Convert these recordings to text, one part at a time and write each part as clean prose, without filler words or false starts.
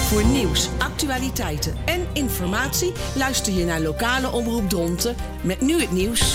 Voor nieuws, actualiteiten en informatie luister je naar lokale omroep Dronten met nu het nieuws.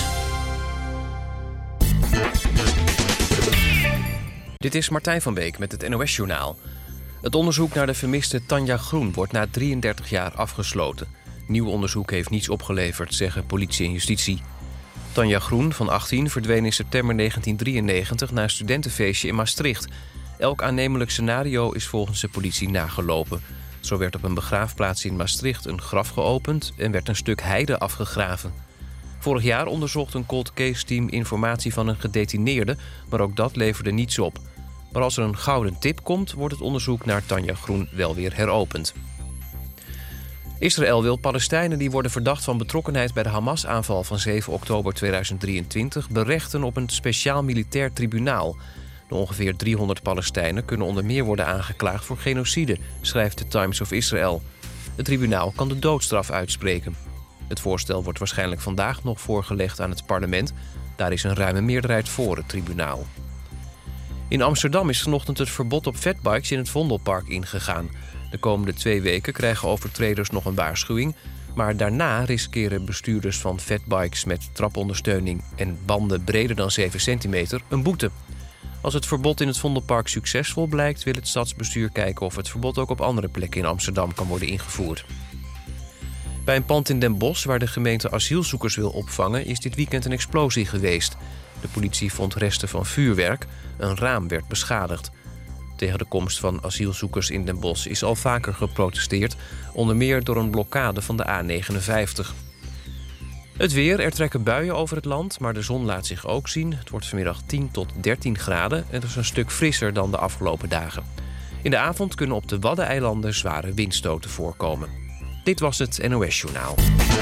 Dit is Martijn van Beek met het NOS-journaal. Het onderzoek naar de vermiste Tanja Groen wordt na 33 jaar afgesloten. Nieuw onderzoek heeft niets opgeleverd, zeggen politie en justitie. Tanja Groen, van 18, verdween in september 1993 na een studentenfeestje in Maastricht. Elk aannemelijk scenario is volgens de politie nagelopen. Zo werd op een begraafplaats in Maastricht een graf geopend en werd een stuk heide afgegraven. Vorig jaar onderzocht een cold case team informatie van een gedetineerde, maar ook dat leverde niets op. Maar als er een gouden tip komt, wordt het onderzoek naar Tanja Groen wel weer heropend. Israël wil Palestijnen die worden verdacht van betrokkenheid bij de Hamas-aanval van 7 oktober 2023 berechten op een speciaal militair tribunaal. De ongeveer 300 Palestijnen kunnen onder meer worden aangeklaagd voor genocide, schrijft de Times of Israel. Het tribunaal kan de doodstraf uitspreken. Het voorstel wordt waarschijnlijk vandaag nog voorgelegd aan het parlement. Daar is een ruime meerderheid voor het tribunaal. In Amsterdam is vanochtend het verbod op fatbikes in het Vondelpark ingegaan. De komende 2 weken krijgen overtreders nog een waarschuwing, maar daarna riskeren bestuurders van fatbikes met trapondersteuning en banden breder dan 7 centimeter een boete. Als het verbod in het Vondelpark succesvol blijkt, wil het stadsbestuur kijken of het verbod ook op andere plekken in Amsterdam kan worden ingevoerd. Bij een pand in Den Bosch, waar de gemeente asielzoekers wil opvangen, is dit weekend een explosie geweest. De politie vond resten van vuurwerk. Een raam werd beschadigd. Tegen de komst van asielzoekers in Den Bosch is al vaker geprotesteerd, onder meer door een blokkade van de A59. Het weer, er trekken buien over het land, maar de zon laat zich ook zien. Het wordt vanmiddag 10 tot 13 graden en dat is een stuk frisser dan de afgelopen dagen. In de avond kunnen op de Waddeneilanden zware windstoten voorkomen. Dit was het NOS-journaal.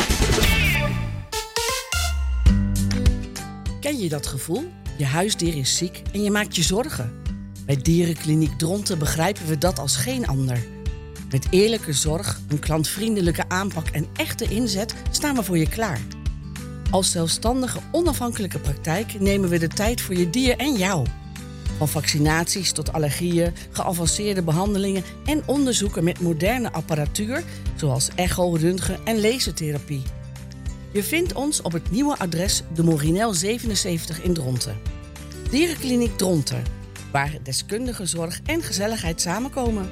Ken je dat gevoel? Je huisdier is ziek en je maakt je zorgen. Bij Dierenkliniek Dronten begrijpen we dat als geen ander. Met eerlijke zorg, een klantvriendelijke aanpak en echte inzet staan we voor je klaar. Als zelfstandige, onafhankelijke praktijk nemen we de tijd voor je dier en jou. Van vaccinaties tot allergieën, geavanceerde behandelingen en onderzoeken met moderne apparatuur, zoals echo, röntgen en lasertherapie. Je vindt ons op het nieuwe adres de Morinel 77 in Dronten. Dierenkliniek Dronten, waar deskundige zorg en gezelligheid samenkomen.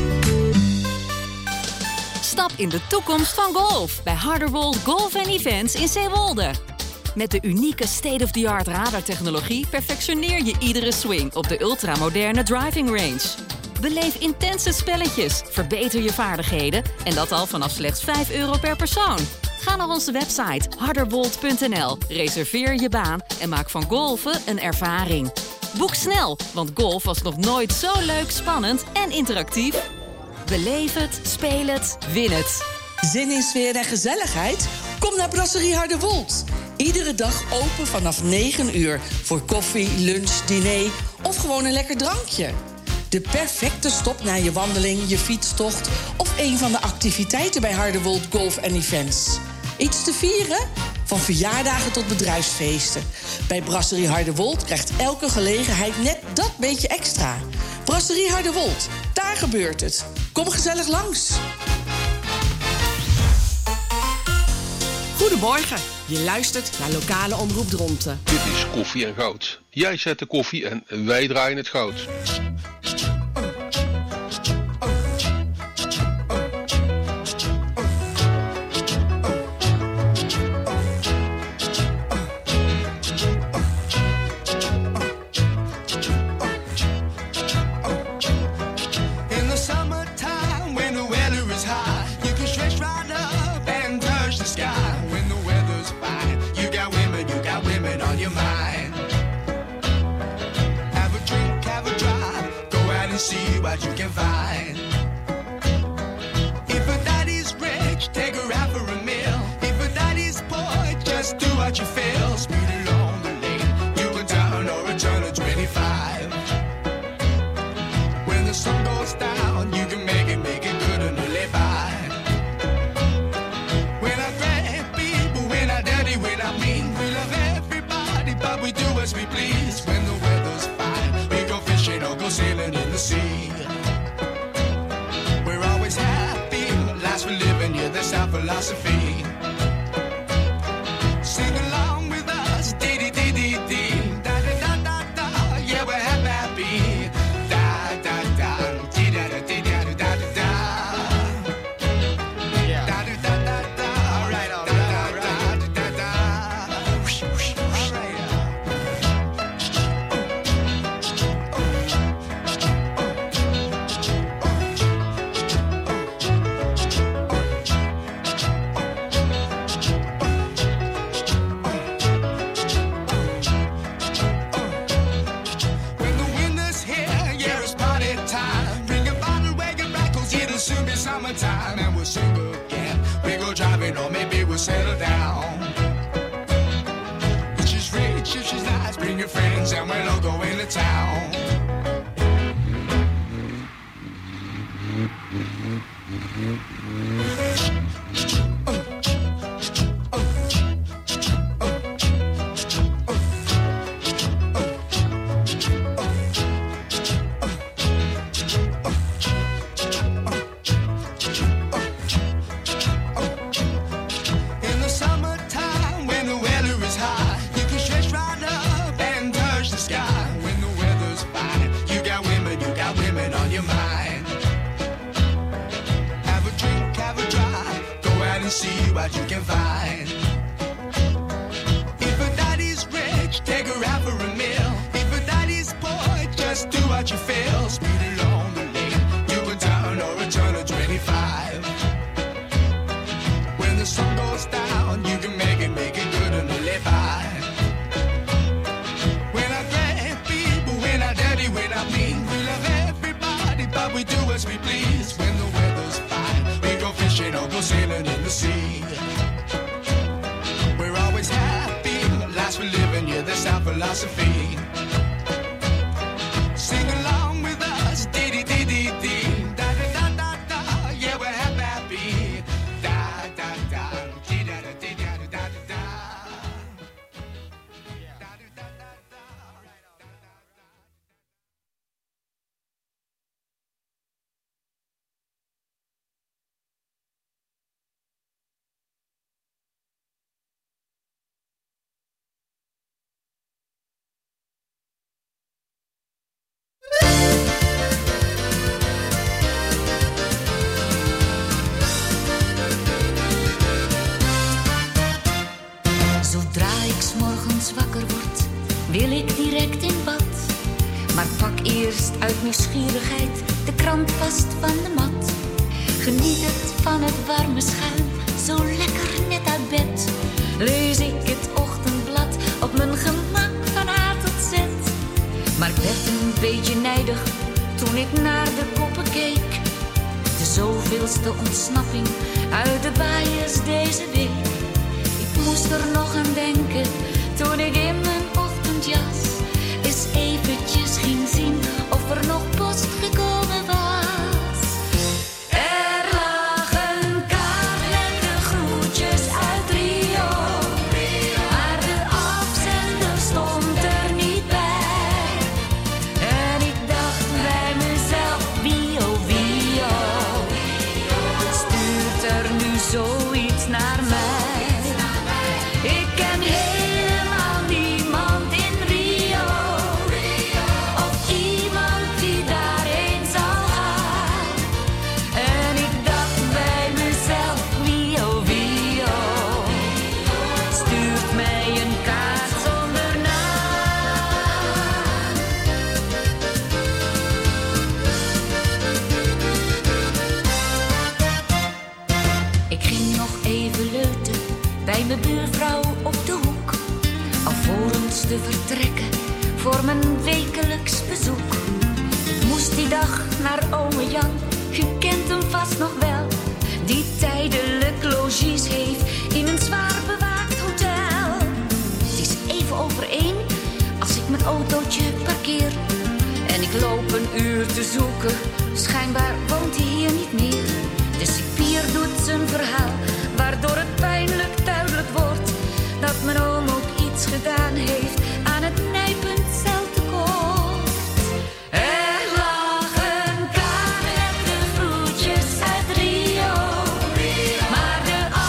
Stap in de toekomst van golf bij Harderwold Golf & Events in Zeewolde. Met de unieke state-of-the-art radartechnologie perfectioneer je iedere swing op de ultramoderne driving range. Beleef intense spelletjes, verbeter je vaardigheden en dat al vanaf slechts €5 per persoon. Ga naar onze website harderwold.nl, reserveer je baan en maak van golfen een ervaring. Boek snel, want golf was nog nooit zo leuk, spannend en interactief. Beleef het, speel het, win het. Zin in sfeer en gezelligheid? Kom naar Brasserie Harderwold. Iedere dag open vanaf 9 uur voor koffie, lunch, diner of gewoon een lekker drankje. De perfecte stop na je wandeling, je fietstocht of een van de activiteiten bij Harderwold Golf & Events. Iets te vieren? Van verjaardagen tot bedrijfsfeesten. Bij Brasserie Harderwold krijgt elke gelegenheid net dat beetje extra. Brasserie Harderwold, daar gebeurt het. Kom gezellig langs. Goedemorgen, je luistert naar lokale omroep Dronten. Dit is Koffie en Goud. Jij zet de koffie en wij draaien het goud. Have a drink, have a drive. philosophy. Sing along with us, dee dee dee dee dee, da da da da da. Yeah, we're happy, da da da, dee da da dee da da da da. Yeah, da da da da da. All right, all right, all right, da da da. All right. Summertime and we'll sing again. We go driving or maybe we'll settle down. If she's rich, if she's nice, bring your friends and we'll all go into town. See what you can find. If a daddy's rich, take her out for a meal. If a daddy's poor, just do what you feel. Speed along the lane, you can turn or return to 25. When the sun goes down, you can make it good and live by. We're not great people, we're not dirty, we're not mean. We love everybody, but we do as we please. When the weather's fine, we go fishing or go sailing in the sea. We're always happy, lives we're living, yeah, that's our philosophy. Sing along with us, dee dee dee dee dee, da da da da da, yeah, we're happy, da da da, dee da da dee da da da da. Zodra ik 's morgens wakker word, wil ik direct in bad. Maar pak eerst uit nieuwsgierigheid de krant vast van de mat. Geniet het van het warme schuim, zo lekker net uit bed. Lees ik het ochtendblad op mijn gemak van A tot Z. Maar ik werd een beetje nijdig toen ik naar de koppen keek. De zoveelste ontsnapping uit de bias deze week. Ik moest er nog aan denken toen ik in mijn ochtendjas eens eventjes ging zien of er nog post gekomen was. Er lag een kaart met de groetjes uit Rio, maar de afzender stond er niet bij. En ik dacht bij mezelf, wie oh wie oh, stuurt er nu zoiets naar mij? Ik ken helemaal niemand in Rio, of iemand die daarheen zal gaan. En ik dacht bij mezelf, wie oh, stuurt mij een kaart zonder naam. Ik ging nog even leuten bij mijn buurvrouw op de hoek, alvorens te vertrekken voor mijn wekelijks bezoek. Ik moest die dag naar ome Jan, u kent hem vast nog wel, die tijdelijk logies heeft in een zwaar bewaakt hotel. Het is even over 1 als ik mijn autootje parkeer en ik loop een uur te zoeken, schijnbaar woont hij hier niet meer. De cipier doet zijn verhaal, waardoor het pijnlijk duidelijk wordt dat mijn oom ook iets gedaan heeft aan het nijpend celtekort. Er lag een kaart met de groetjes uit Rio, maar de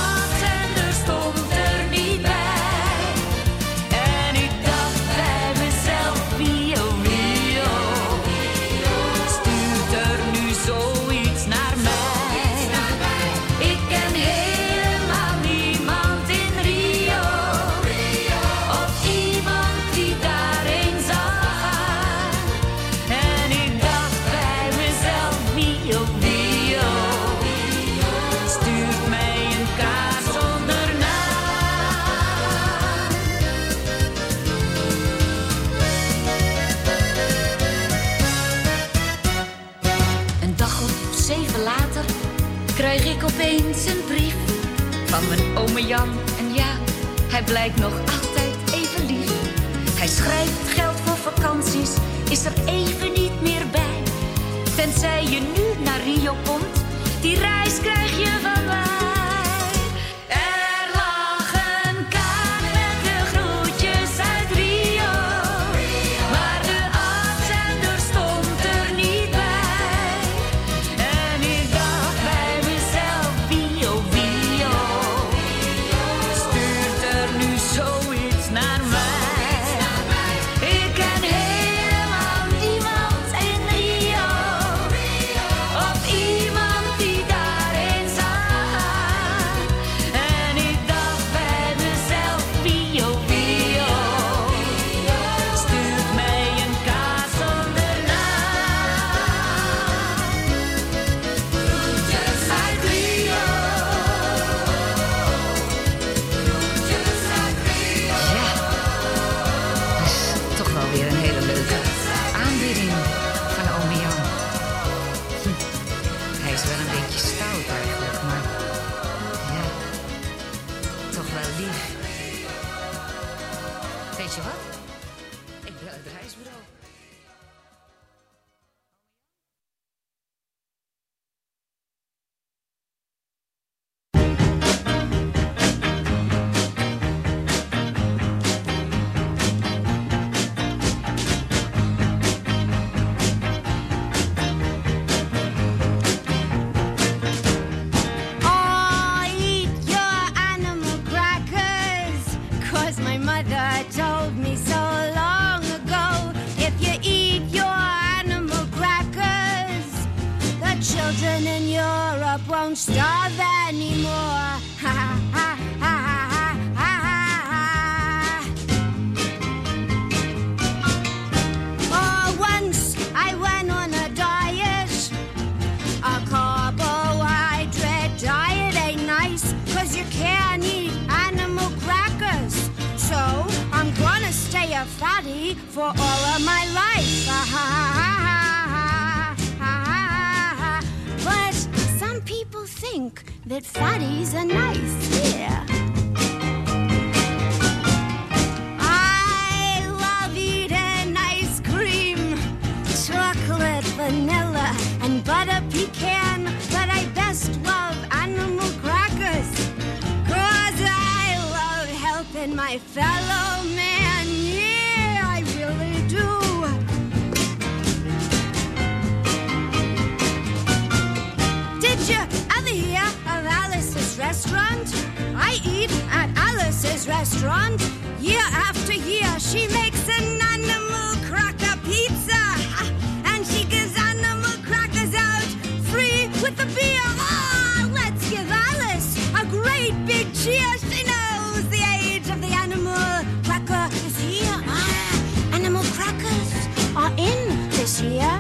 later krijg ik opeens een brief van mijn ome Jan. En ja, hij blijkt nog altijd even lief. Hij schrijft geld voor vakanties, is er even niet meer bij. Tenzij je nu naar Rio komt, die reis krijg je van mij. Er lag een kaart met de groetjes uit Rio, maar de afzender stond er niet bij. En ik dacht bij mezelf, Wio, Wio, stuurt er nu zoiets naar mij? Ik ken helemaal niemand in Rio, of iemand die daarheen zag. En ik dacht bij mezelf, Wio, Wio, stuurt mij een kaart zonder naam. Groetjes uit Rio. Groetjes uit Rio. Ja, dat is toch wel weer een hele leuke aanbieding van ome Jan. Hij is wel een beetje stout eigenlijk, maar ja, toch wel lief. Weet je wat? Ik bel het reisbureau. Oh, eat your animal crackers, 'cause my mother told me so long ago. If you eat your animal crackers, the children in Europe won't starve anymore. Ha ha ha ha ha ha ha. Oh, once I went on a diet. A carbohydrate diet ain't nice, 'cause you can't eat animal crackers. So I'm gonna stay a fatty for all of my life. But some people think that fatties are nice, yeah. I love eating ice cream, chocolate, vanilla, and butter pecan, but I best love animal crackers, 'cause I love helping my fellow man. Yeah, I really do. Did you ever hear of Alice's restaurant? I eat at Alice's restaurant. Year after year, she makes an animal cracker pizza, and she gives animal crackers out free with the beer. Oh, let's give Alice a great big cheer. She knows the age of the animal cracker is here. Animal crackers are in this year.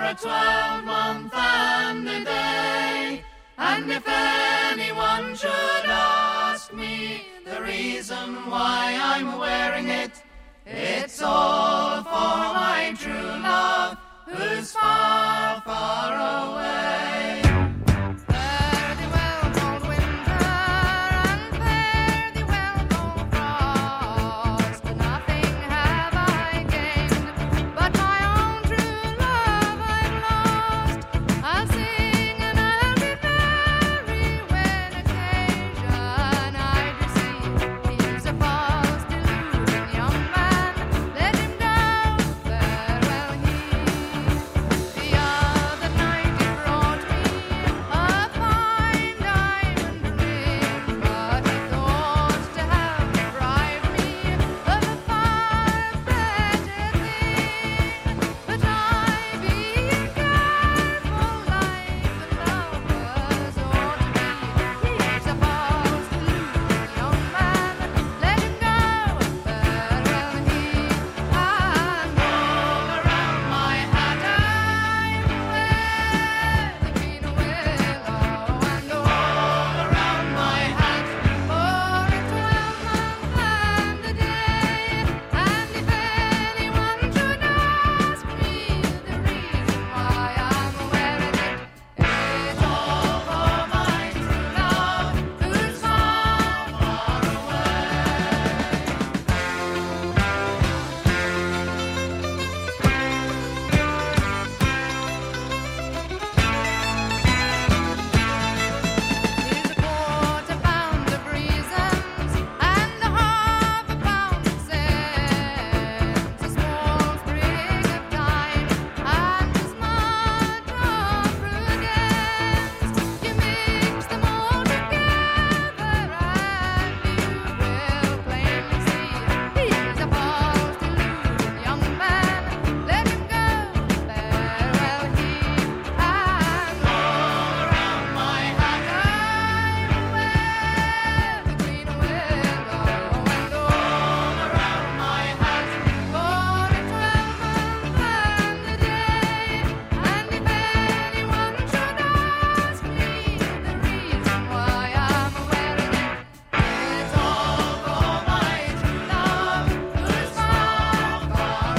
a 12-month and a day. And if anyone should ask me the reason why I'm wearing it, it's all for my true love, who's far, far away. Fare thee well, cold winter, and fare thee well, cold frost. Nothing have I gained, but my own true love I've lost. I'll sing and I'll be merry when occasion I do see. He's a false, deluding young man, let him go, farewell he. The other night he brought me a fine diamond ring, but he thought to have deprived me of a far better thing. But I, being careful like the lovers ought to be, he's a false, deluding young man, let him go, farewell he. And all around my hat I wear the green willow, and all around my hat for a 12-month and a day. And if anyone should ask me the reason why I'm wearing it, it's all for my true love, who's far, far Here's a quarter pound of reasons and a half a pound of sense, a small sprig of time and a smudge of prudence. You mix them all together and you will plainly see he's a false, deluding young man. Let him go, farewell he. And all around my hat I wear the green willow, and all around my hat for a 12-month and a day. And if anyone should ask me the reason why I'm wearing it, it's all for my true love, who's far, far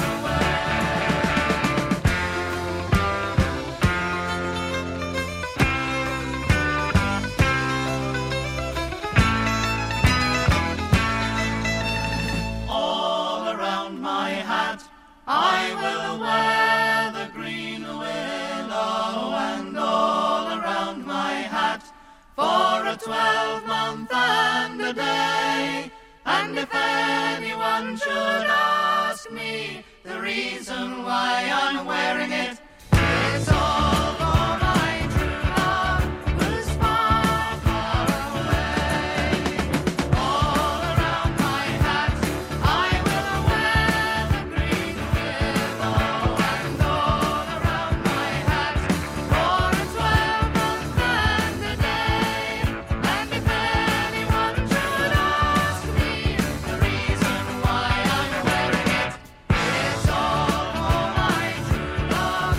All around my hat I will wear the green willow, and all around my hat for a 12-month and a day. And if anyone should ask me the reason why I'm wearing it, it's all for my true love, who's far, far away. All around my hat I will wear the green willow, and all around my hat for a 12-month and a day. And if anyone should ask me the reason why I'm wearing it, it's all for my true love,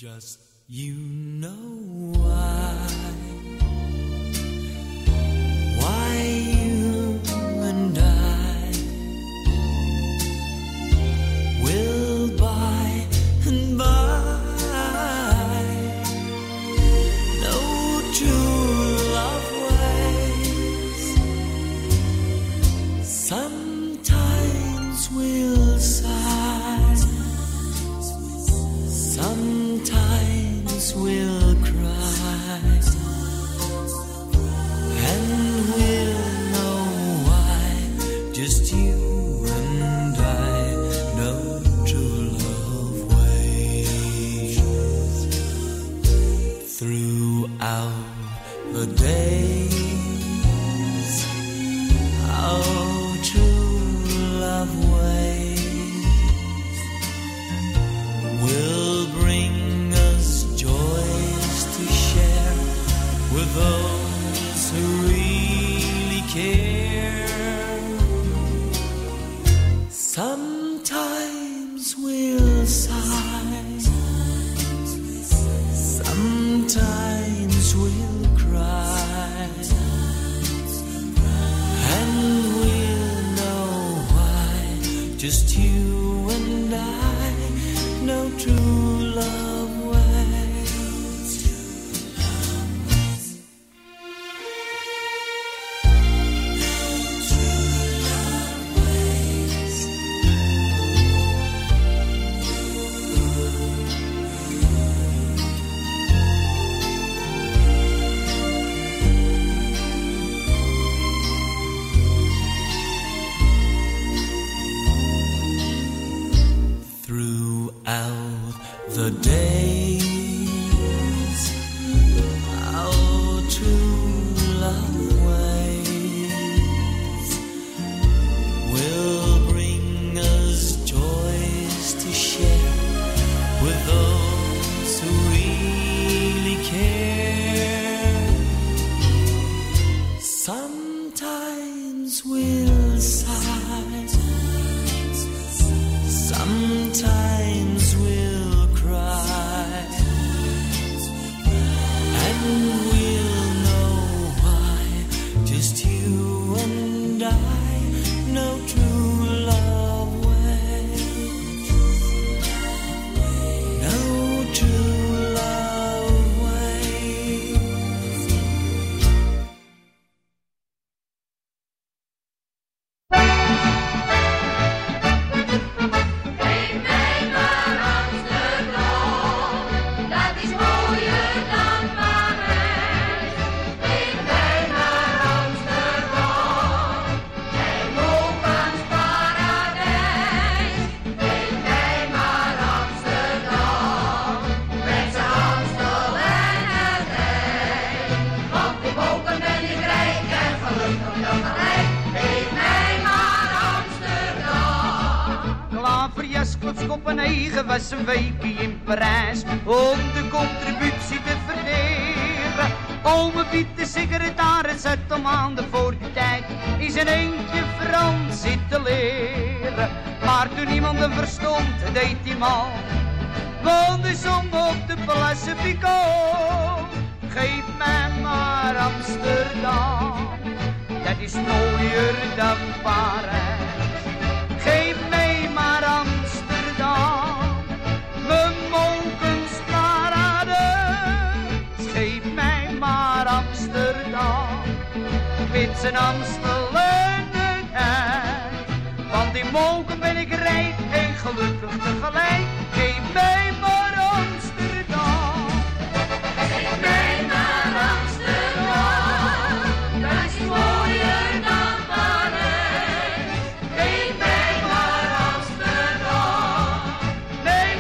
Just you know why you and I will by and by no true love ways. Sometimes we'll sigh, sometimes we'll cry, and we'll know why. Just you and I know true love ways. Throughout the days, how true love ways will bring us joys to share with those who really care. Sometimes we'll sigh, sometimes we'll cry, and we'll know why. Just you and I know true love ways. Throughout the days, our true love ways will bring us joys to share with those who really care. Sometimes we'll sigh, sometimes we'll cry, and we'll know why. Just you and I know true love ways. Know true love ways. Klaverjasklops Kopenhagen was een weekje in Parijs om de contributie te verdelen. Ome Piet, de secretaris, zat om maanden voor die tijd in zijn eentje Frans zitten leren. Maar toen niemand hem verstond, deed hij mal, want hij zong op de Place Picot. Geef mij maar Amsterdam, dat is mooier dan Parijs. Geef mij maar Amsterdam, mijn molkensparadijs. Geef mij maar Amsterdam, met zijn Amstelenigheid. Want in molken ben ik rijk en gelukkig tegelijk. Geef mij maar Amsterdam. Geef mij maar Amsterdam, dat is mooier dan Parijs. Geef mij maar Amsterdam, mijn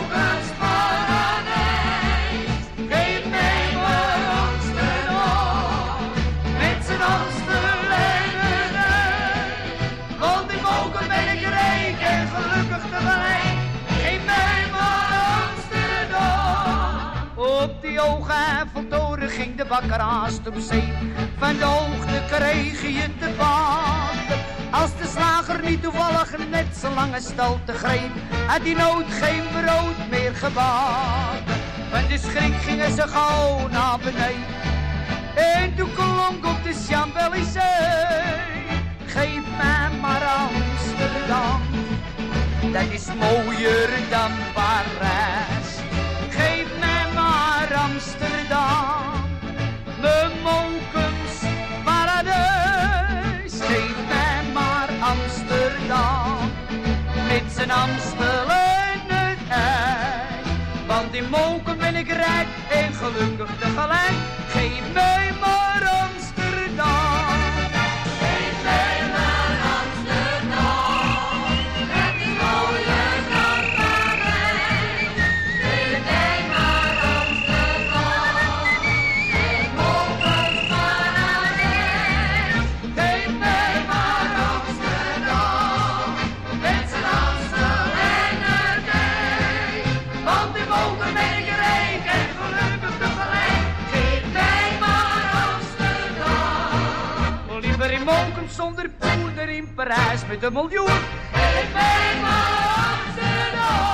molkensparadijs. Geef mij maar Amsterdam, met zijn Amstelenigheid. Want in molken ben ik rijk en gelukkig tegelijk. Geef mij maar Amsterdam. Op die hoge Eiffeltoren ging de bakker haast op zee. Van de hoogte kreeg je te baden. Als de slager niet toevallig net zo lange stalte greep, had hij nooit geen brood meer gebakken. Van de schrik gingen ze gauw naar beneden. En toen klonk op de Champs-Élysées. Geef mij maar Amsterdam. Dat is mooier dan Parijs. Geef mij maar Amsterdam. Mijn Monkens paradijs. Geef mij maar Amsterdam. Met zijn Amstel en het ei. Want in Moken ben ik rijk en gelukkig tegelijk. Geef mij maar Amsterdam. Geef mij maar Amsterdam. Het is mooier dan Parijs. Geef mij maar Amsterdam. Met Mokens paradijs. Geef mij maar Amsterdam. Met zijn Amstel en het ei. Want in Moken ben ik rijk en gelukkig tegelijk. Geef mij maar Amsterdam. Liever in Moken zonder poeder in Parijs met een miljoen. Geef mij maar Amsterdam.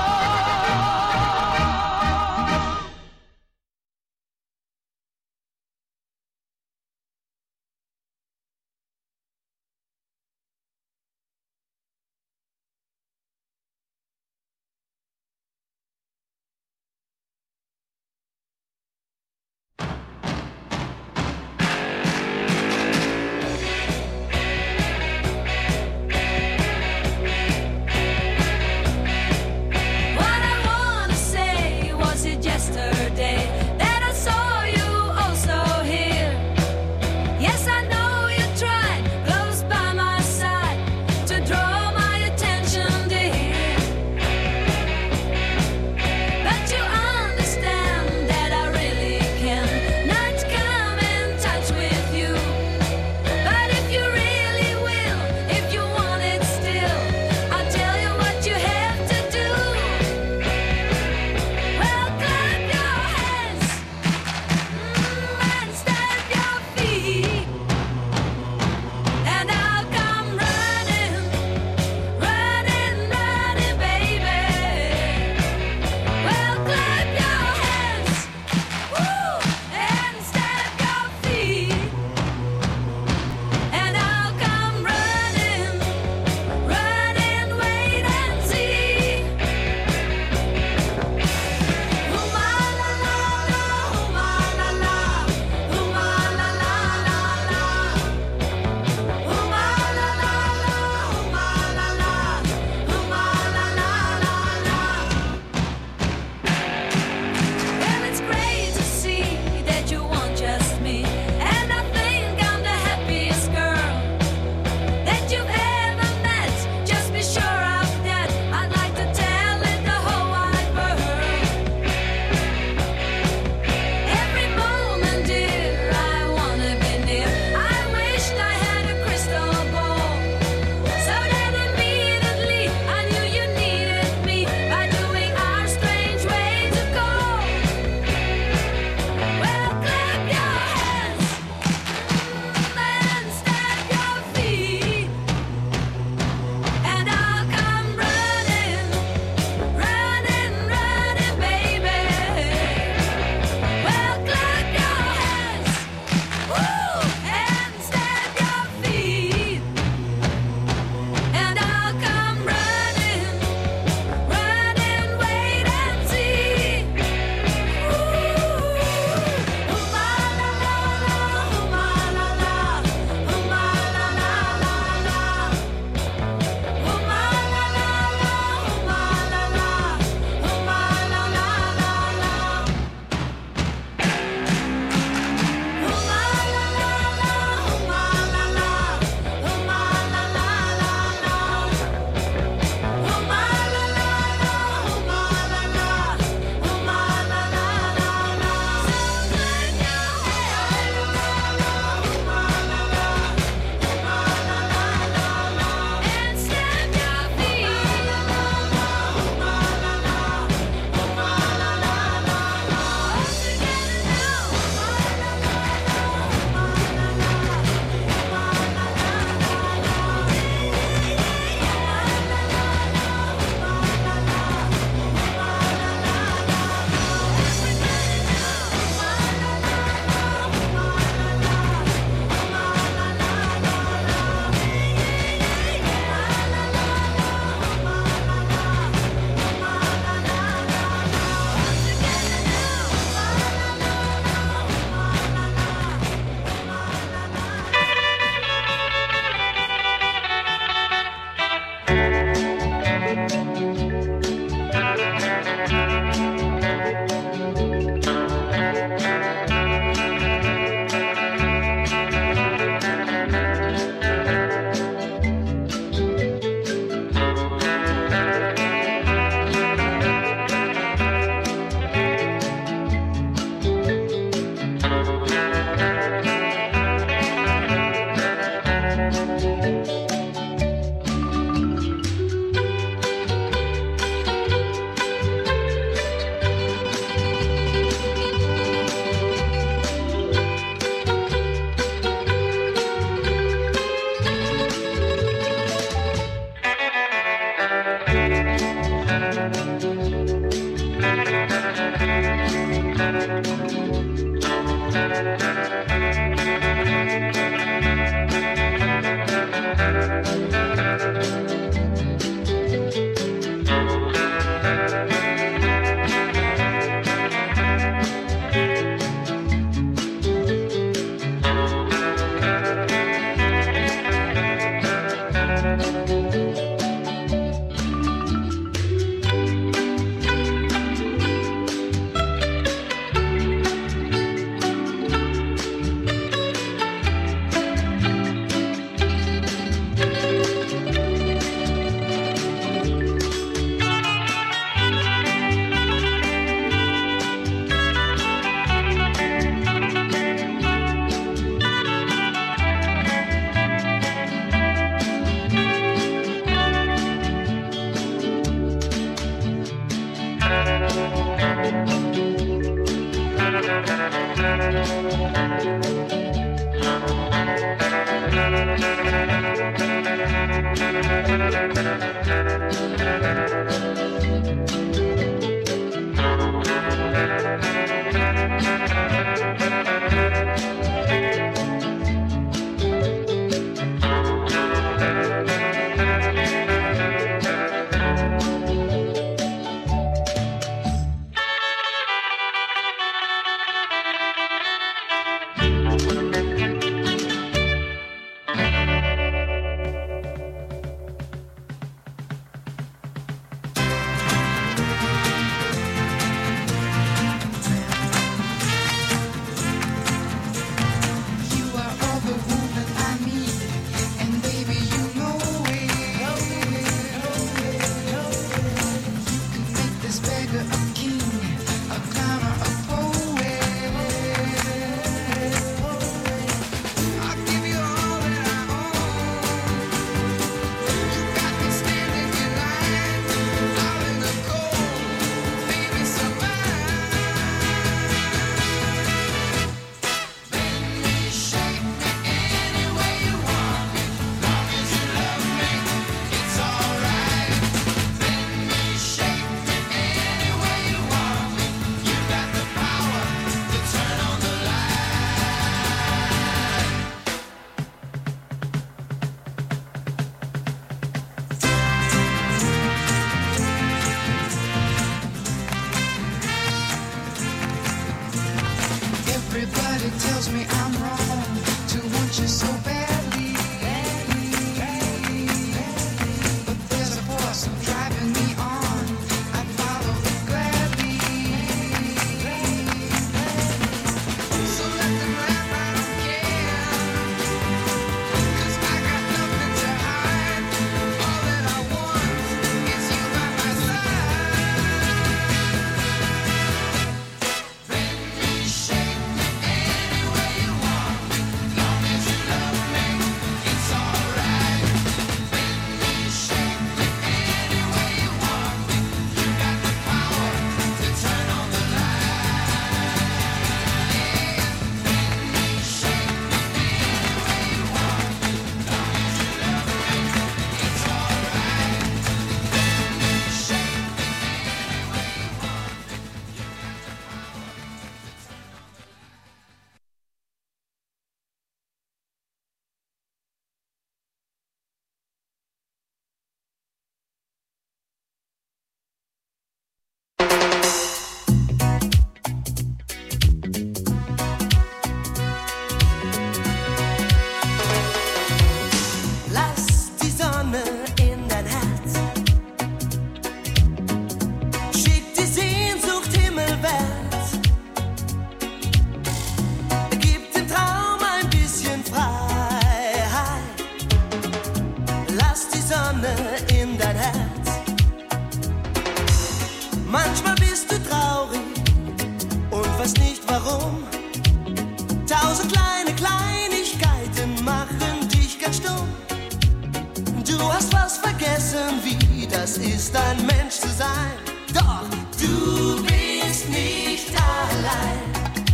hast was vergessen, wie das ist, ein Mensch zu sein. Doch du bist nicht allein.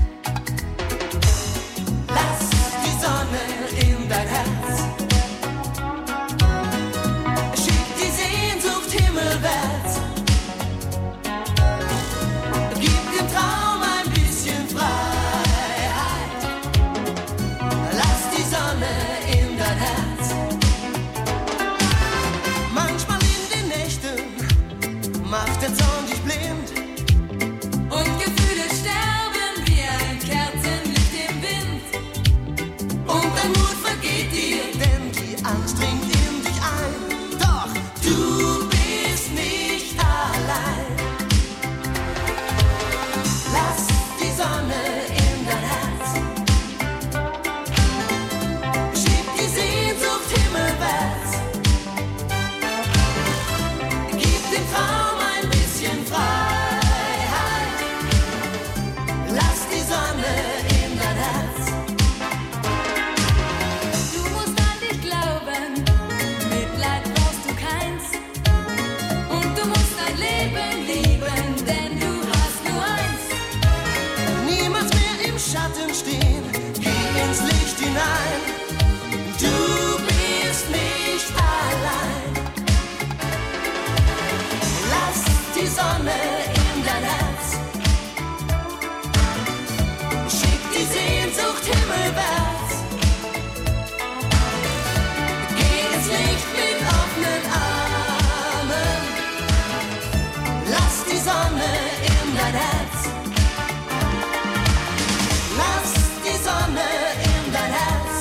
Lass die Sonne in dein Herz. Schick die Sehnsucht himmelwärts. Gib dem Traum ein bisschen Freiheit. Lass die Sonne in dein Herz. Manchmal in den Nächten macht der Zorn dich blind. Und Gefühle sterben wie ein Kerzenlicht im Wind. Und dein Mut vergeht dir, denn die Angst dringt in dich ein. Doch du bist nicht allein. Lass die Sonne in dein Herz. Schieb die Sehnsucht himmelwärts. Gib dem Traum ein bisschen Freiheit. Lass die Sonne in dein Herz. Du musst an dich glauben, Mitleid brauchst du keins. Und du musst dein Leben lieben, denn du hast nur eins. Niemals mehr im Schatten stehen, geh ins Licht hinein. Du bist nicht allein. Lass die Sonne in dein Herz. Schick die Sehnsucht himmelwärts. Geh ins Licht mit offenen Armen. Lass die Sonne in dein Herz. Lass die Sonne in dein Herz.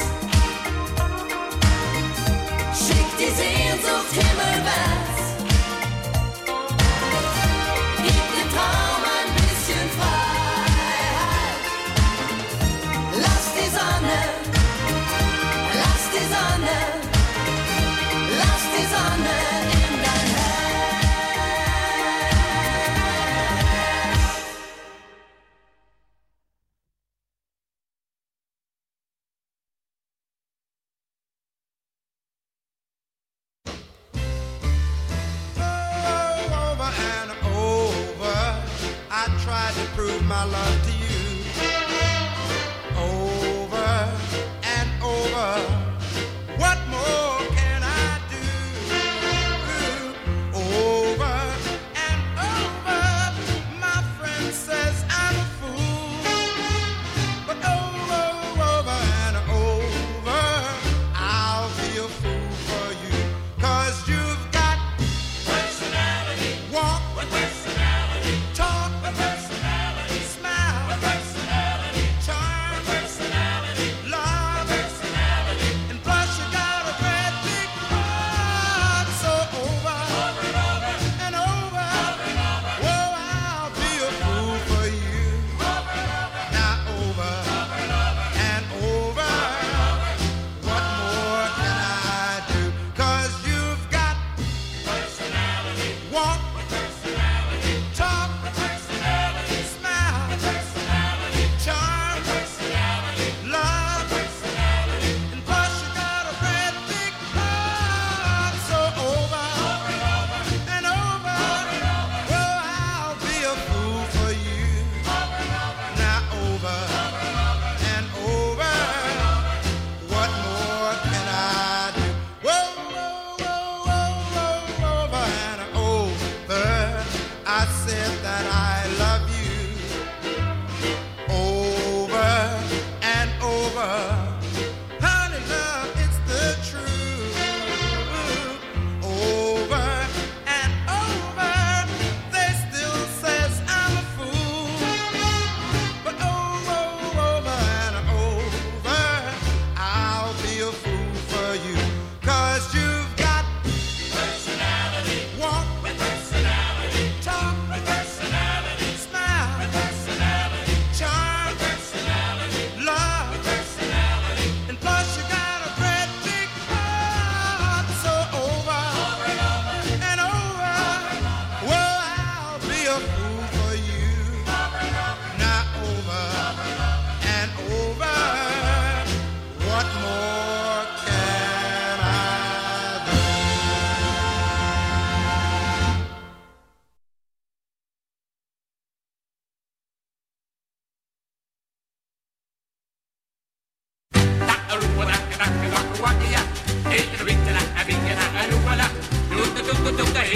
Schick die Sehnsucht himmelwärts. Gib dem Traum ein bisschen Freiheit. Lass die Sonne, lass die Sonne, lass die Sonne in dein Herz. Over and over, I tried to prove my love to you. Over and over, what more can I do? Over and over, my friend says I'm a fool. But over and over, I'll be a fool for you. 'Cause you've got personality, walk with personality, talk with personality, smile with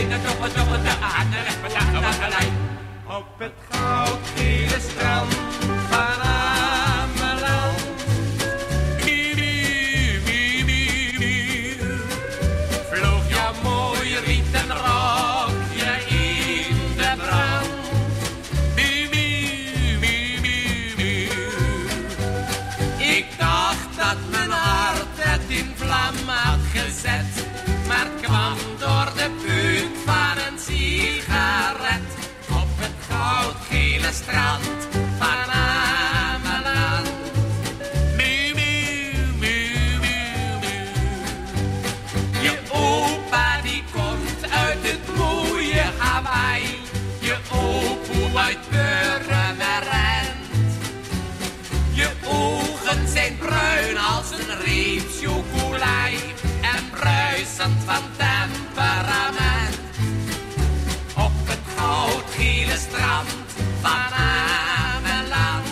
Op het goudgele strand van Ameland. Vloog jouw mooie rieten rokje in de brand. Ik dacht dat mijn hart het in vlam had gezet, maar het kwam door de puuk van een sigaret. Op het goudgele strand van Ameland. Je opa die komt uit het mooie Hawaii. Je opoe uit Purmerend. Je ogen zijn bruin als een reep chocolade en bruisend van temperament. Op het goudgele strand van Ameland.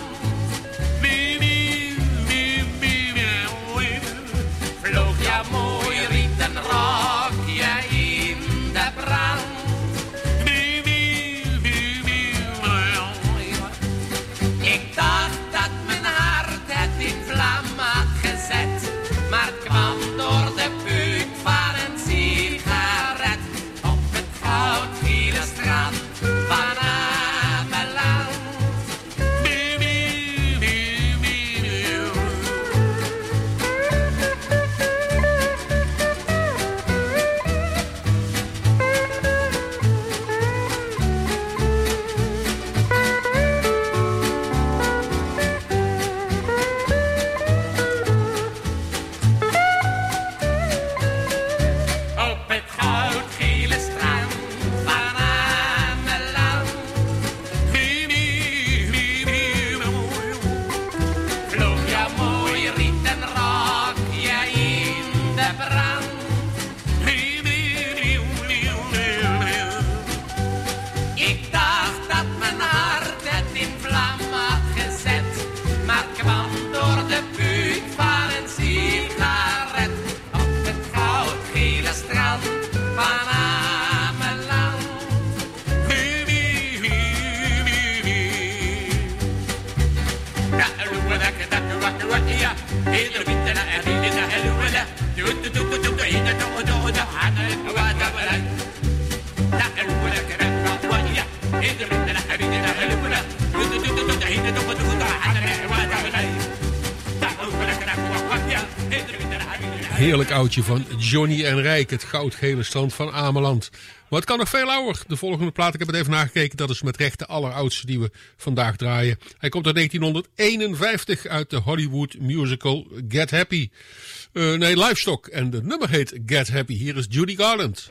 Vloog jouw mooi rieten rokje in de brand. Ik dacht dat mijn hart het in vlam had gezet, maar het kwam door de puuk van een sigaret. Op het goudgele strand van Ameland. Op het goudgele strand van Ameland. Vloog jouw mooi rieten rokje in de brand. Ik dacht dat mijn hart het in vlam had gezet, maar het kwam door de puuk van een sigaret. Op het goudgele strand van Ameland. Heerlijk oudje van Johnny en Rijk, het goudgele strand van Ameland. Maar het kan nog veel ouder. De volgende plaat, ik heb het even nagekeken, dat is met recht de alleroudste die we vandaag draaien. Hij komt uit 1951 uit de Hollywood musical Get Happy. Livestock. En de nummer heet Get Happy. Hier is Judy Garland.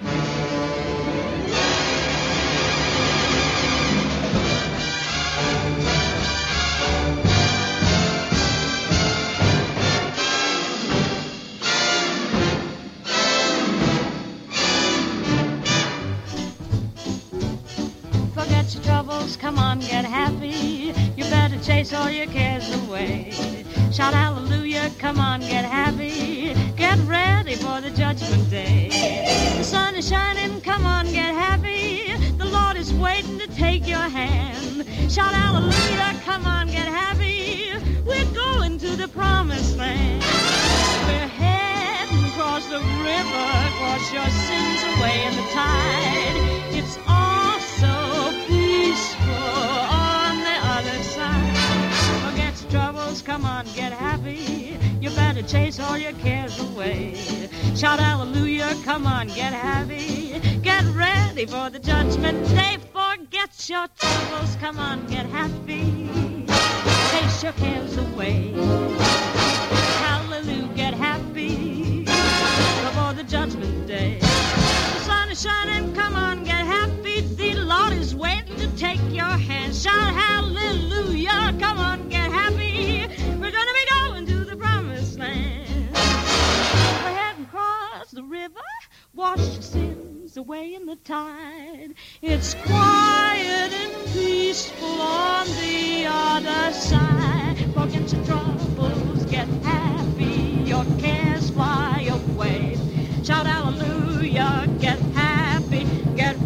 Forget your troubles, come on, get happy. You better chase all your cares away. Shout hallelujah, come on, get happy. Get ready for the judgment day. The sun is shining, come on, get happy. The Lord is waiting to take your hand. Shout hallelujah, come on, get happy. We're going to the promised land. We're heading across the river, wash your sins away in the tide. It's all so peaceful on the other side. Forget your troubles, come on, get happy. You better chase all your cares away. Shout hallelujah, come on, get happy. Get ready for the judgment day. Forget your troubles, come on, get happy. Chase your cares away. Hallelujah, get happy before the judgment day. The sun is shining, come on, get happy. The Lord is waiting to take your hand. Shout hallelujah, come on, get happy. We're gonna be going to the promised land. We're heading across the river, wash your sins away in the tide. It's quiet and peaceful on the other side. Forget your troubles, get happy, your cares fly away. Shout hallelujah, get happy, get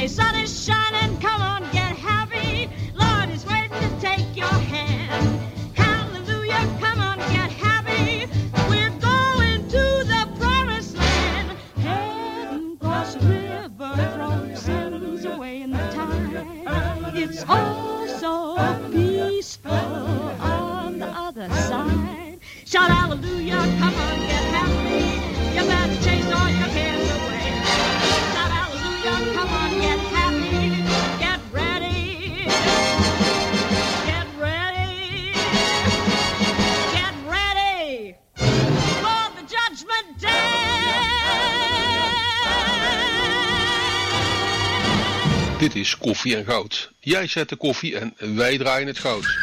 say sun is shining, come on, get happy. Lord is waiting to take your hand. Hallelujah, come on, get happy. We're going to the promised land. Heading across the river, throw your sins away in the tide. It's all so peaceful on the other side. Shout hallelujah, come on, get happy. You better chase all your cares away. Shout hallelujah, come on, get happy. Get ready. Get ready. Get ready for the judgment day. Dit is Koffie en Goud. Jij zet de koffie en wij draaien het goud.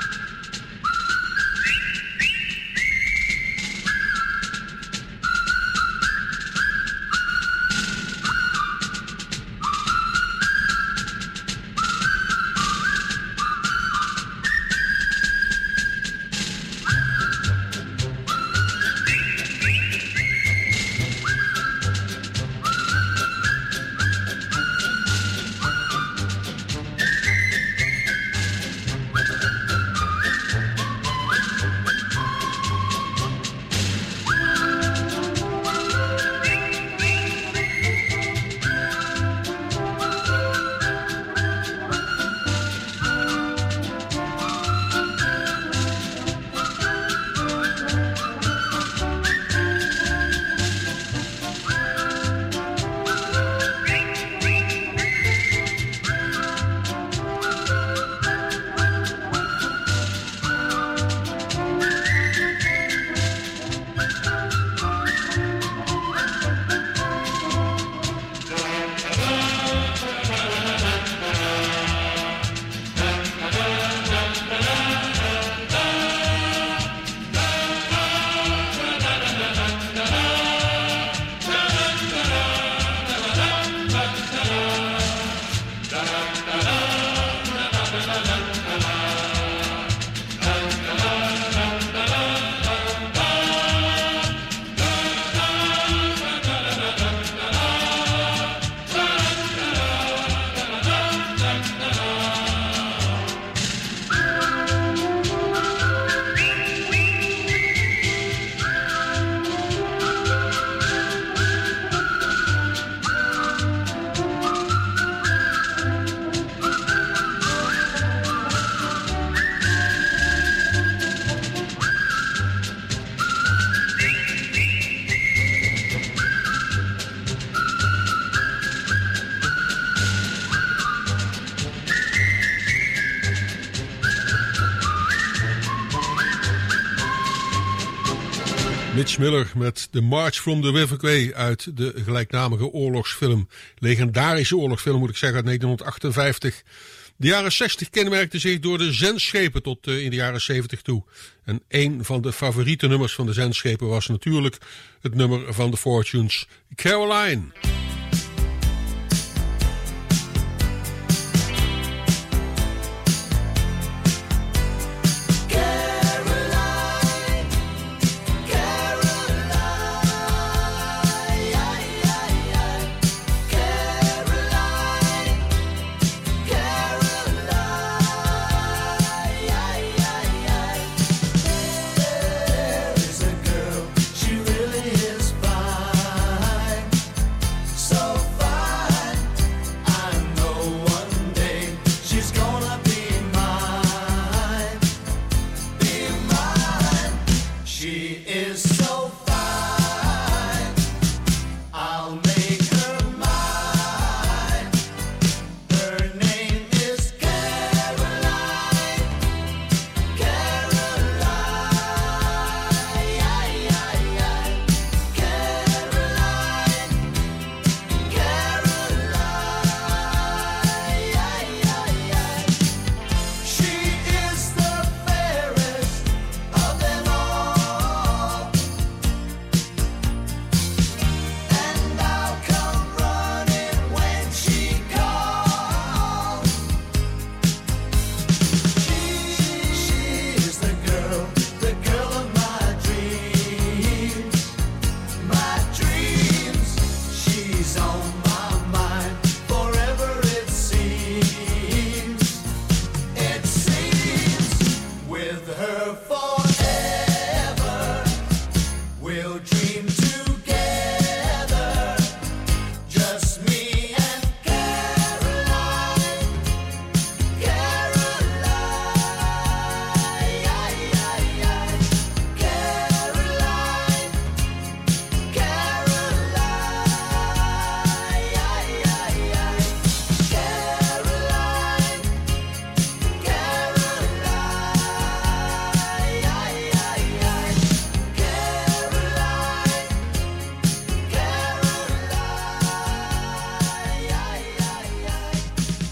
Mitch Miller met The March from the River Kwai uit de gelijknamige oorlogsfilm. Legendarische oorlogsfilm moet ik zeggen, uit 1958. De jaren 60 kenmerkten zich door de zendschepen tot in de jaren 70 toe. En een van de favoriete nummers van de zendschepen was natuurlijk het nummer van The Fortunes, Caroline.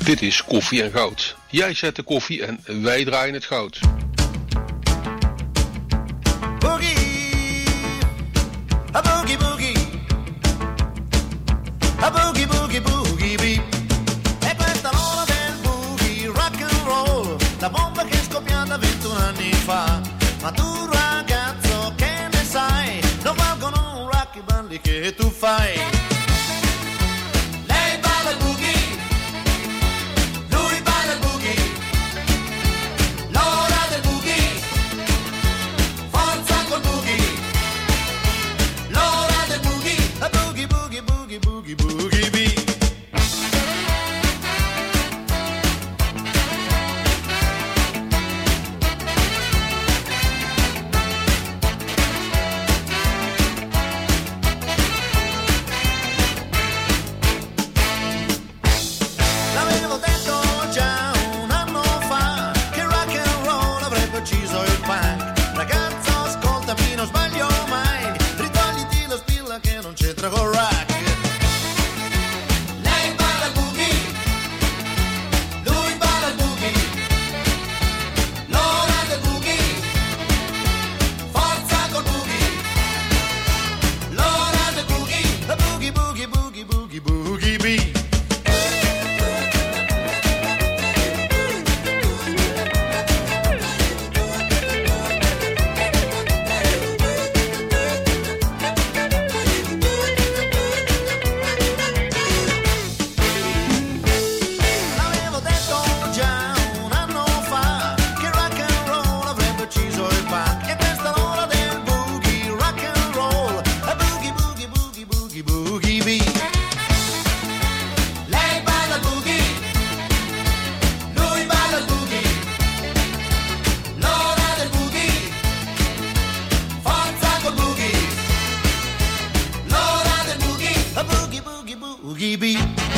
Dit is Koffie en Goud. Jij zet de koffie en wij draaien het goud. Boogie, a boogie boogie, a boogie boogie boogie beat. E questa l'ora del boogie rock and roll, la bomba che è scoppiata 21 anni fa. Ma tu ragazzo che ne sai, non valgono un rocky balli che tu fai. Lei balla il boogie, lui balla il boogie, l'ora del boogie, forza col boogie, l'ora del boogie, a boogie boogie boogie boogie boogie beat. L'avevo detto già un anno fa che rock and roll avrebbe ucciso il punk. Ragazzo, ascoltami, non sbaglio mai, ritogliti lo spilla che non c'entra col rock. Lei balla il boogie, lui balla il boogie, l'ora del boogie, forza col boogie, l'ora del boogie, a boogie boogie boogie boogie boogie beat. L'avevo detto già un anno fa che rock and roll avrebbe ucciso il punk. E questa è l'ora del boogie rock and roll, a boogie boogie boogie boogie boogie beat. Lei balla il boogie, lui balla il boogie, l'ora del boogie, forza col boogie, l'ora del boogie, a boogie boogie boogie beat.